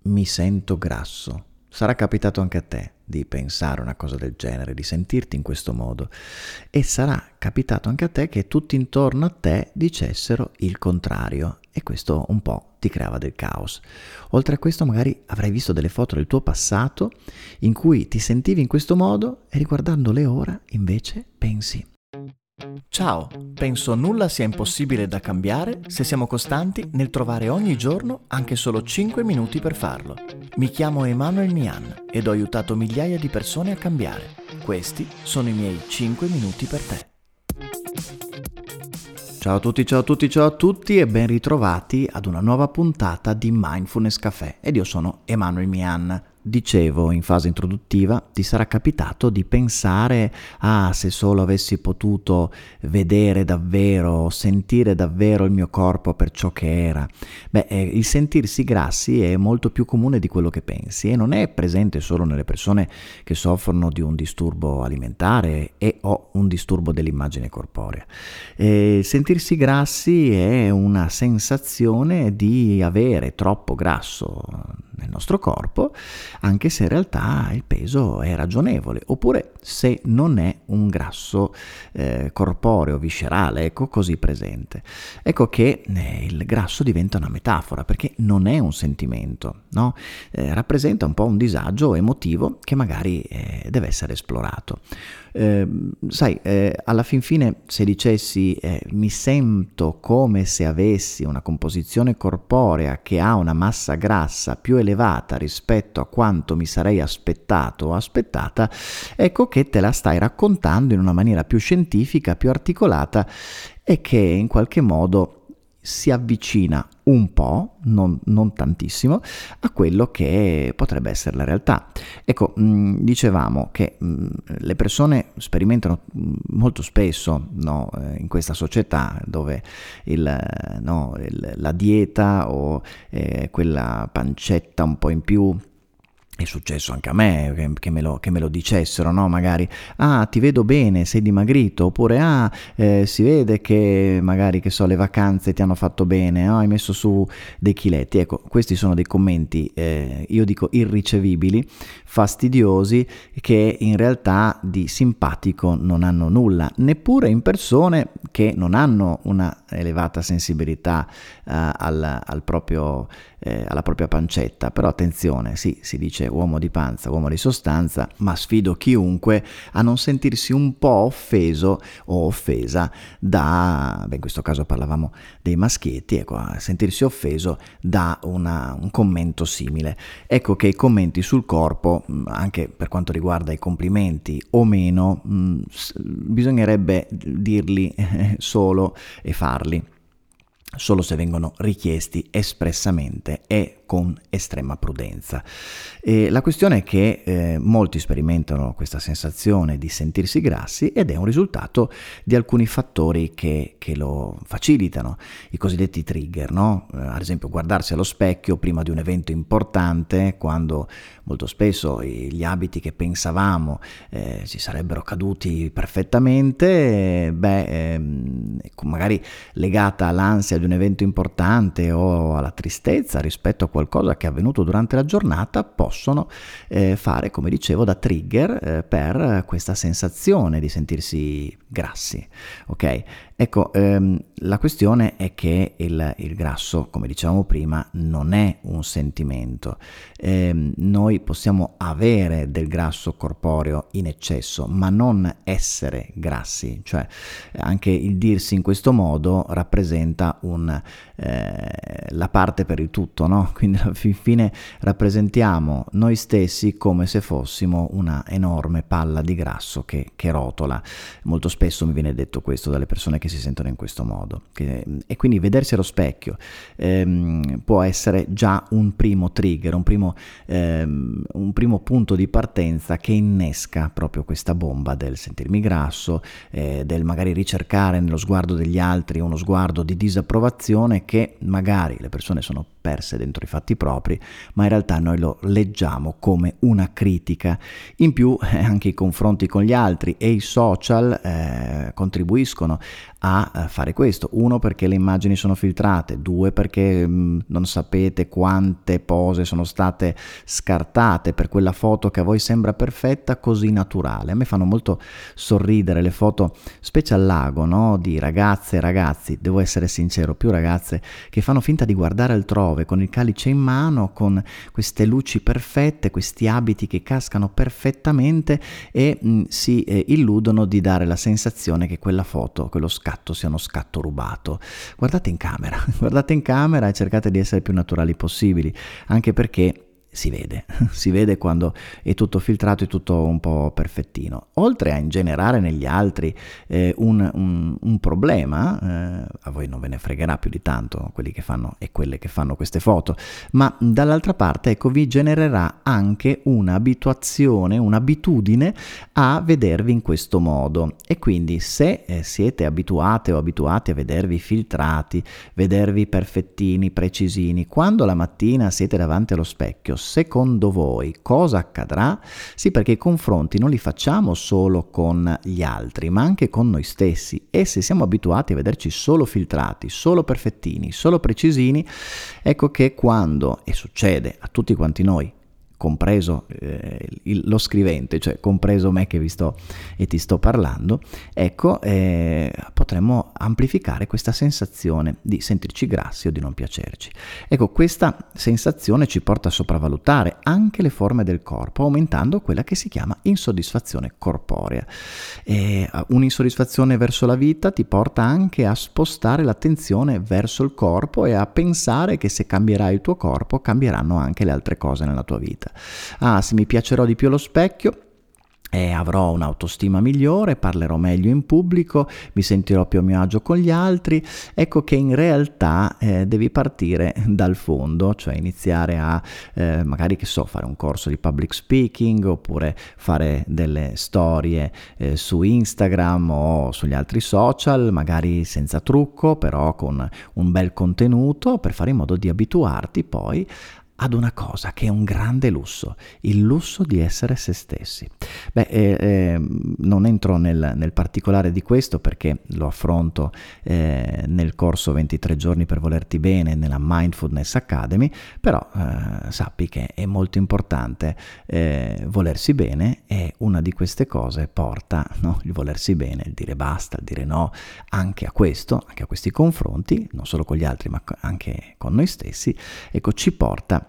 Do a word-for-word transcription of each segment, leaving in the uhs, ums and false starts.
mi sento grasso. Sarà capitato anche a te di pensare una cosa del genere, di sentirti in questo modo, e sarà capitato anche a te che tutti intorno a te dicessero il contrario, e questo un po' ti creava del caos. Oltre a questo magari avrai visto delle foto del tuo passato in cui ti sentivi in questo modo e riguardandole ora invece pensi: ciao, penso nulla sia impossibile da cambiare se siamo costanti nel trovare ogni giorno anche solo cinque minuti per farlo. Mi chiamo Emanuel Mian ed ho aiutato migliaia di persone a cambiare. Questi sono i miei cinque minuti per te. Ciao a tutti, ciao a tutti, ciao a tutti e ben ritrovati ad una nuova puntata di Mindfulness Café ed io sono Emanuel Mian. Dicevo in fase introduttiva, ti sarà capitato di pensare: ah, se solo avessi potuto vedere davvero, sentire davvero il mio corpo per ciò che era. Beh, eh, il sentirsi grassi è molto più comune di quello che pensi e non è presente solo nelle persone che soffrono di un disturbo alimentare e o un disturbo dell'immagine corporea. Eh, sentirsi grassi è una sensazione di avere troppo grasso nel nostro corpo, anche se in realtà il peso è ragionevole, oppure se non è un grasso eh, corporeo, viscerale, ecco, così presente. Ecco che eh, il grasso diventa una metafora, perché non è un sentimento, no? Eh, rappresenta un po' un disagio emotivo che magari eh, deve essere esplorato. Eh, sai, eh, alla fin fine, se dicessi eh, mi sento come se avessi una composizione corporea che ha una massa grassa più elevata rispetto a quanto mi sarei aspettato o aspettata, ecco che te la stai raccontando in una maniera più scientifica, più articolata e che in qualche modo si avvicina un po', non, non tantissimo, a quello che potrebbe essere la realtà. Ecco, mh, dicevamo che mh, le persone sperimentano molto spesso, no, in questa società dove il, no, il, la dieta o eh, quella pancetta un po' in più. È successo anche a me che, che, me, lo, che me lo dicessero, no? Magari, ah, ti vedo bene, sei dimagrito, oppure, ah, eh, si vede che magari, che so, le vacanze ti hanno fatto bene, no? Hai messo su dei chiletti. Ecco, questi sono dei commenti, eh, io dico irricevibili, fastidiosi, che in realtà di simpatico non hanno nulla, neppure in persone che non hanno una elevata sensibilità eh, al, al proprio, eh, alla propria pancetta. Però attenzione, sì, si dice uomo di panza, uomo di sostanza, ma sfido chiunque a non sentirsi un po' offeso o offesa da, beh, in questo caso parlavamo dei maschietti, ecco, a sentirsi offeso da una, un commento simile. Ecco che i commenti sul corpo, anche per quanto riguarda i complimenti o meno, mh, bisognerebbe dirli solo e farli solo se vengono richiesti espressamente e con estrema prudenza. E la questione è che eh, molti sperimentano questa sensazione di sentirsi grassi ed è un risultato di alcuni fattori che, che lo facilitano, i cosiddetti trigger, no? Eh, ad esempio guardarsi allo specchio prima di un evento importante, quando molto spesso gli abiti che pensavamo eh, ci sarebbero caduti perfettamente, eh, beh, eh, magari legata all'ansia di un evento importante o alla tristezza rispetto a qualcosa che è avvenuto durante la giornata, possono eh, fare, come dicevo, da trigger eh, per questa sensazione di sentirsi grassi, ok? Ecco, ehm, la questione è che il, il grasso, come dicevamo prima, non è un sentimento. Eh, noi possiamo avere del grasso corporeo in eccesso, ma non essere grassi. Cioè, anche il dirsi in questo modo rappresenta un, eh, la parte per il tutto, no? Quindi alla fine rappresentiamo noi stessi come se fossimo una enorme palla di grasso che, che rotola. Molto spesso mi viene detto questo dalle persone che si sentono in questo modo, che, e quindi vedersi allo specchio ehm, può essere già un primo trigger, un primo, ehm, un primo punto di partenza che innesca proprio questa bomba del sentirmi grasso, eh, del magari ricercare nello sguardo degli altri uno sguardo di disapprovazione che magari le persone sono perse dentro i fatti propri, ma in realtà noi lo leggiamo come una critica. In più eh, anche i confronti con gli altri e i social eh, contribuiscono a eh, fare questo. Uno, perché le immagini sono filtrate; due, perché mh, non sapete quante pose sono state scartate per quella foto che a voi sembra perfetta, così naturale. A me fanno molto sorridere le foto, specie al lago, no? Di ragazze e ragazzi, devo essere sincero, più ragazze che fanno finta di guardare altrove con il calice in mano, con queste luci perfette, questi abiti che cascano perfettamente e mh, si eh, illudono di dare la sensazione che quella foto, quello scatto sia uno scatto rubato. Guardate in camera, guardate in camera e cercate di essere più naturali possibili, anche perché si vede, si vede quando è tutto filtrato e tutto un po' perfettino. Oltre a ingenerare negli altri eh, un, un, un problema, eh, a voi non ve ne fregherà più di tanto quelli che fanno e quelle che fanno queste foto, ma dall'altra parte, ecco, vi genererà anche un'abituazione, un'abitudine a vedervi in questo modo. E quindi se eh, siete abituate o abituati a vedervi filtrati, vedervi perfettini, precisini, quando la mattina siete davanti allo specchio, secondo voi cosa accadrà? Sì, perché i confronti non li facciamo solo con gli altri, ma anche con noi stessi, e se siamo abituati a vederci solo filtrati, solo perfettini, solo precisini, ecco che quando, e succede a tutti quanti noi, compreso eh, il, lo scrivente, cioè compreso me che vi sto e ti sto parlando, ecco, eh, potremmo amplificare questa sensazione di sentirci grassi o di non piacerci. Ecco, questa sensazione ci porta a sopravvalutare anche le forme del corpo, aumentando quella che si chiama insoddisfazione corporea. E un'insoddisfazione verso la vita ti porta anche a spostare l'attenzione verso il corpo e a pensare che se cambierai il tuo corpo, cambieranno anche le altre cose nella tua vita. Ah, se mi piacerò di più allo specchio, e avrò un'autostima migliore, parlerò meglio in pubblico, mi sentirò più a mio agio con gli altri. Ecco che in realtà eh, devi partire dal fondo, cioè iniziare a eh, magari, che so, fare un corso di public speaking, oppure fare delle storie eh, su Instagram o sugli altri social, magari senza trucco, però con un bel contenuto, per fare in modo di abituarti poi ad una cosa che è un grande lusso, il lusso di essere se stessi. Beh, eh, eh, non entro nel, nel particolare di questo perché lo affronto eh, nel corso ventitré giorni per volerti bene, nella Mindfulness Academy, però eh, sappi che è molto importante eh, volersi bene, e una di queste cose porta, no, il volersi bene, il dire basta, il dire no, anche a questo, anche a questi confronti, non solo con gli altri ma anche con noi stessi, ecco, ci porta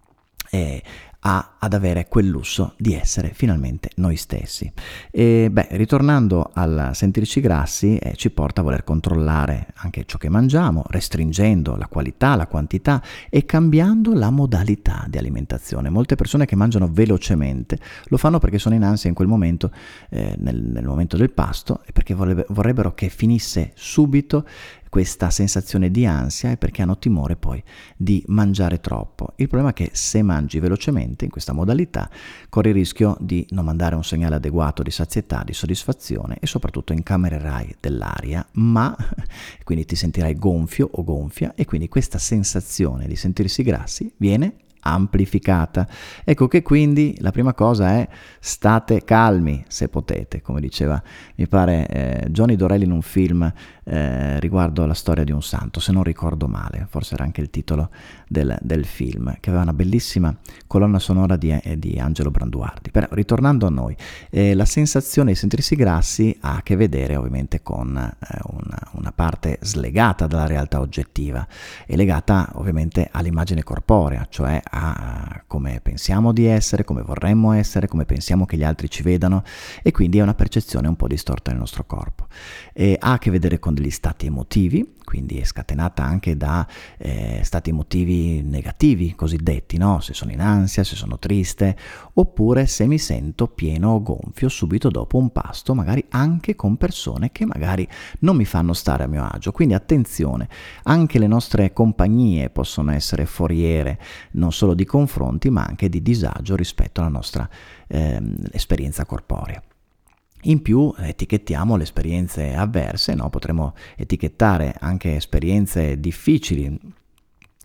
E a, ad avere quel lusso di essere finalmente noi stessi. E beh, ritornando al sentirci grassi, eh, ci porta a voler controllare anche ciò che mangiamo, restringendo la qualità, la quantità e cambiando la modalità di alimentazione. Molte persone che mangiano velocemente lo fanno perché sono in ansia in quel momento, eh, nel, nel momento del pasto, e perché vorrebbero che finisse subito questa sensazione di ansia, e perché hanno timore poi di mangiare troppo. Il problema è che se mangi velocemente in questa modalità corri il rischio di non mandare un segnale adeguato di sazietà, di soddisfazione, e soprattutto incamererai dell'aria, ma quindi ti sentirai gonfio o gonfia, e quindi questa sensazione di sentirsi grassi viene amplificata. Ecco che quindi la prima cosa è: state calmi se potete, come diceva, mi pare, eh, Johnny Dorelli in un film eh, riguardo la storia di un santo, se non ricordo male, forse era anche il titolo del, del film, che aveva una bellissima colonna sonora di, eh, di Angelo Branduardi. Però ritornando a noi, eh, la sensazione di sentirsi grassi ha a che vedere ovviamente con eh, una, una parte slegata dalla realtà oggettiva, e legata ovviamente all'immagine corporea, cioè a come pensiamo di essere, come vorremmo essere, come pensiamo che gli altri ci vedano, e quindi è una percezione un po' distorta del nostro corpo. E ha a che vedere con degli stati emotivi, quindi è scatenata anche da eh, stati emotivi negativi cosiddetti, no? Se sono in ansia, se sono triste, oppure se mi sento pieno o gonfio subito dopo un pasto, magari anche con persone che magari non mi fanno stare a mio agio. Quindi attenzione, anche le nostre compagnie possono essere foriere non solo di confronti ma anche di disagio rispetto alla nostra eh, esperienza corporea. In più etichettiamo le esperienze avverse, no? Potremmo etichettare anche esperienze difficili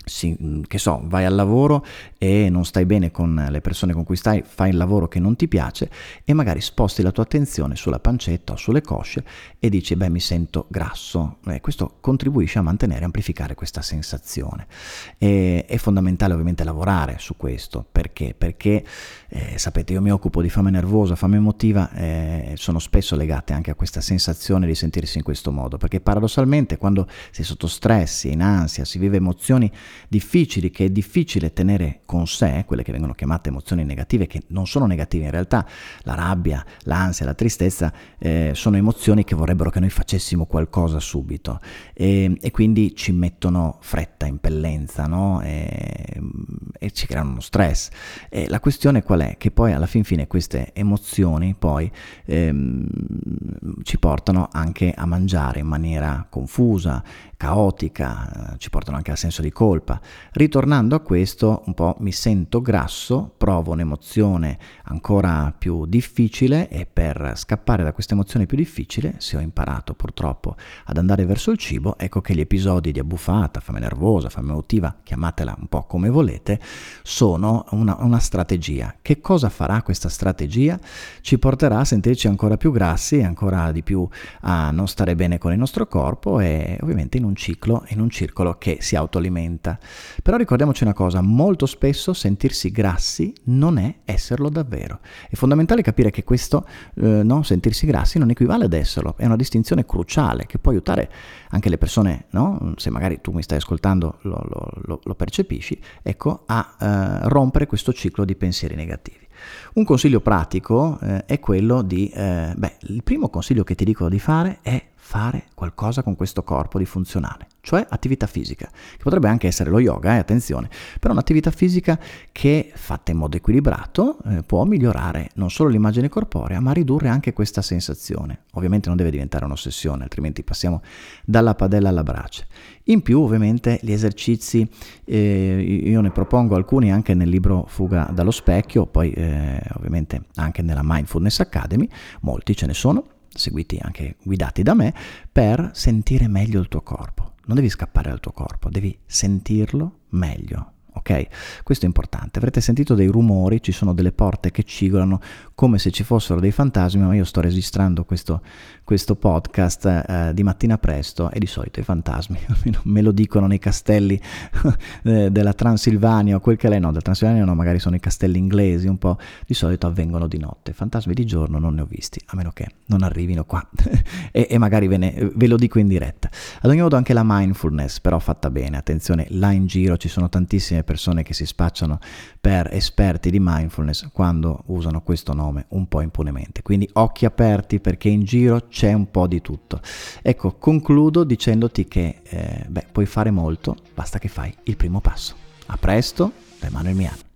Sì, che so, vai al lavoro e non stai bene con le persone con cui stai, fai il lavoro che non ti piace e magari sposti la tua attenzione sulla pancetta o sulle cosce e dici beh mi sento grasso. Eh, questo contribuisce a mantenere e amplificare questa sensazione. E, è fondamentale ovviamente lavorare su questo, perché? Perché eh, sapete, io mi occupo di fame nervosa, fame emotiva, eh, sono spesso legate anche a questa sensazione di sentirsi in questo modo, perché paradossalmente quando si è sotto stress, si è in ansia, si vive emozioni difficili che è difficile tenere con sé, quelle che vengono chiamate emozioni negative, che non sono negative in realtà, la rabbia, l'ansia, la tristezza eh, sono emozioni che vorrebbero che noi facessimo qualcosa subito e, e quindi ci mettono fretta, impellenza, no? e, e ci creano uno stress. E la questione qual è? Che poi alla fin fine queste emozioni poi ehm, ci portano anche a mangiare in maniera confusa, caotica, ci portano anche al senso di colpa. Ritornando a questo, un po' mi sento grasso, provo un'emozione ancora più difficile e per scappare da questa emozione più difficile, se ho imparato purtroppo ad andare verso il cibo, ecco che gli episodi di abbuffata, fame nervosa, fame emotiva, chiamatela un po' come volete, sono una, una strategia. Che cosa farà questa strategia? Ci porterà a sentirci ancora più grassi, ancora di più a non stare bene con il nostro corpo e ovviamente in un ciclo, in un circolo che si autoalimenta. Però ricordiamoci una cosa, molto spesso sentirsi grassi non è esserlo davvero. È fondamentale capire che questo, eh, no, sentirsi grassi non equivale ad esserlo, è una distinzione cruciale che può aiutare anche le persone, no? Se magari tu mi stai ascoltando lo, lo, lo, lo percepisci, ecco, a eh, rompere questo ciclo di pensieri negativi. Un consiglio pratico eh, è quello di, eh, beh, il primo consiglio che ti dico di fare è fare qualcosa con questo corpo di funzionale, cioè attività fisica, che potrebbe anche essere lo yoga, eh, attenzione, però un'attività fisica che fatta in modo equilibrato eh, può migliorare non solo l'immagine corporea, ma ridurre anche questa sensazione. Ovviamente non deve diventare un'ossessione, altrimenti passiamo dalla padella alla brace. In più, ovviamente, gli esercizi, eh, io ne propongo alcuni anche nel libro Fuga dallo specchio, poi eh, ovviamente anche nella Mindfulness Academy, molti ce ne sono, seguiti anche guidati da me, per sentire meglio il tuo corpo. Non devi scappare dal tuo corpo, devi sentirlo meglio. Ok? Questo è importante. Avrete sentito dei rumori, ci sono delle porte che cigolano come se ci fossero dei fantasmi, ma io sto registrando questo, questo podcast eh, di mattina presto e di solito i fantasmi me lo dicono nei castelli eh, della Transilvania o quel che è, no, del Transilvania no, magari sono i castelli inglesi un po', di solito avvengono di notte. Fantasmi di giorno non ne ho visti, a meno che non arrivino qua e, e magari ve, ne, ve lo dico in diretta. Ad ogni modo anche la mindfulness però fatta bene, attenzione, là in giro ci sono tantissime persone che si spacciano per esperti di mindfulness quando usano questo nome un po' impunemente, quindi occhi aperti perché in giro c'è un po' di tutto. Ecco, concludo dicendoti che eh, beh, puoi fare molto, basta che fai il primo passo. A presto, da Emanuel Mian.